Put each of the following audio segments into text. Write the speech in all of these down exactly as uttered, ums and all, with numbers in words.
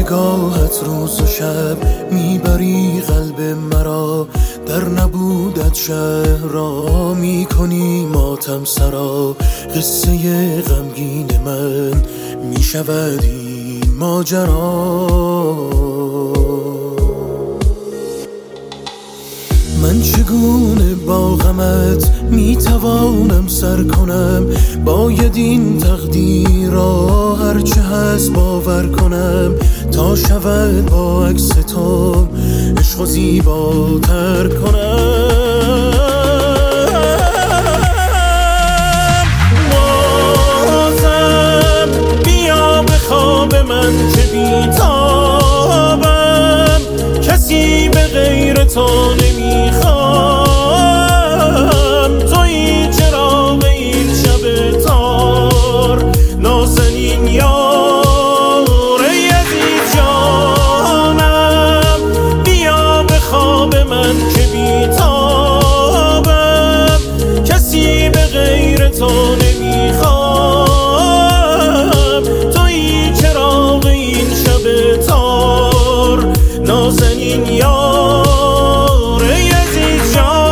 نگاهت روز و شب میبری قلب مرا، در نبودت شهر را میکنی ماتم سرا. قصه غمگین من میشود این ماجرا. من چگونه با غمت میتوانم سر کنم، باید این تقدیر را هرچه هست باور کنم، تا شود با عکس تو عشق و زیباتر کنم. بازم بیا به خواب من که بیتابم، کسی به غیر تو نمیخوام. تویی چراغ این شب تار، نازنین یار عزیز جانم. بیا به خواب من که بیتابم، کسی به غیر تو نمیخوام. تویی چراغ این شب تار، نازنین یار عزیز جان.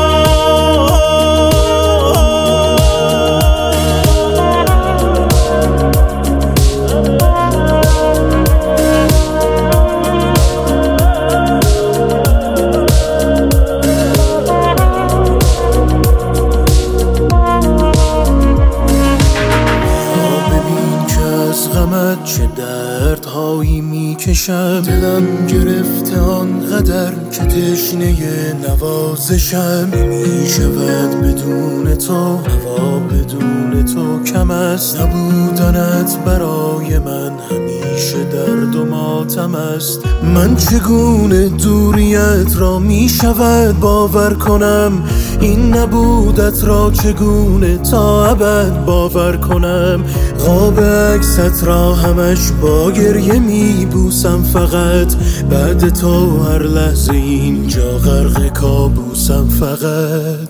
غمت چه دردهایی میکشم، دلم گرفته آنقدر که تشنه نوازشم. نمیشود بدون تو، هوا بدون تو کم است، نبودنت برای من همیشه درد و ماتم است. من چگونه دوریت را میشود باور کنم، این نبودت را چگونه تا ابد باور کنم. خواب عکست را همش با گریه میبوسم، فقط بعد تو هر لحظه اینجا غرق کابوسم فقط.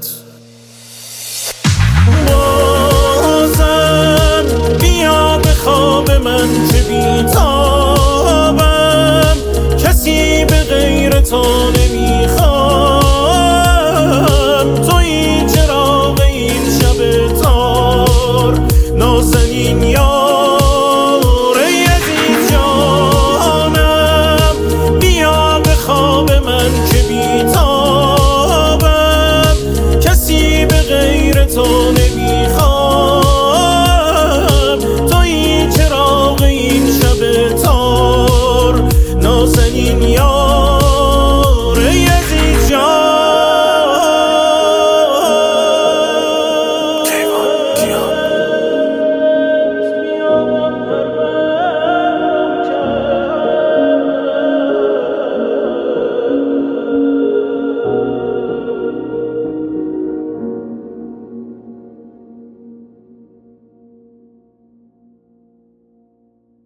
بازم بیا به خواب من که بیتابم، کسی به غیر تو